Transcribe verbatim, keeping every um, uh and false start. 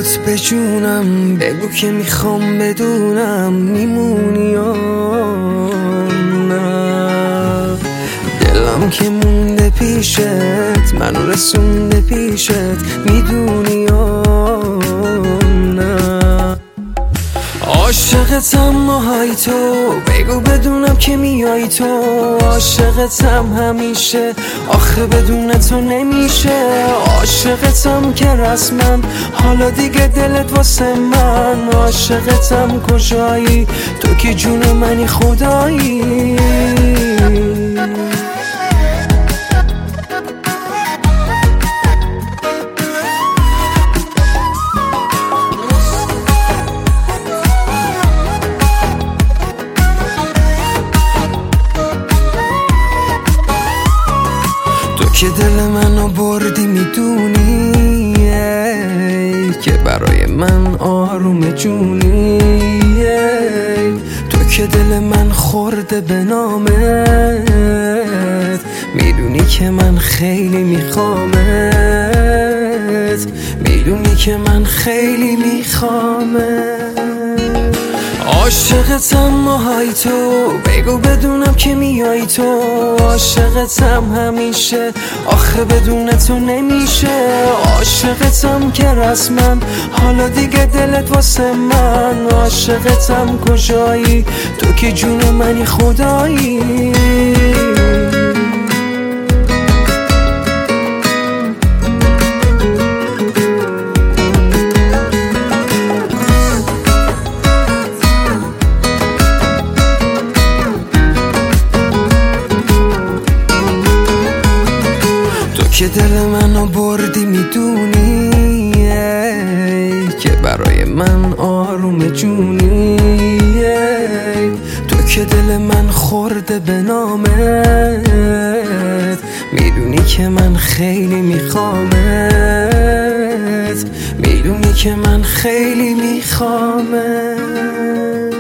برات بجونم، بگو که میخوام بدونم میمونی یا نه. دلم که مونده پیشت، منو رسونده پیشت، میدونی یا نه. عاشقتم ماهای تو، بگو بدونم که میای تو. عاشقتم همیشه، آخه بدون تو نمیشه. عاشقتم که رسما، حالا دیگه دلت واسه من. عاشقتم کجایی تو که جون منی خدایی. که دل منو بردی میدونی که برای من آروم جونی. تو که دل من خورده به نامت، میدونی که من خیلی میخوامت، میدونی که من خیلی میخوامت. عاشقتم ماهای تو، بگو بدونم که میای تو. عاشقتم همیشه، آخه بدون تو نمیشه. عاشقتم که رسما، حالا دیگه دلت واسه من. عاشقتم کجایی تو که جون منی خدایی. که دل منو بردی میدونی که برای من آروم جونی. تو که دل من خورده به نامت، میدونی که من خیلی میخوامت، میدونی که من خیلی میخوامت.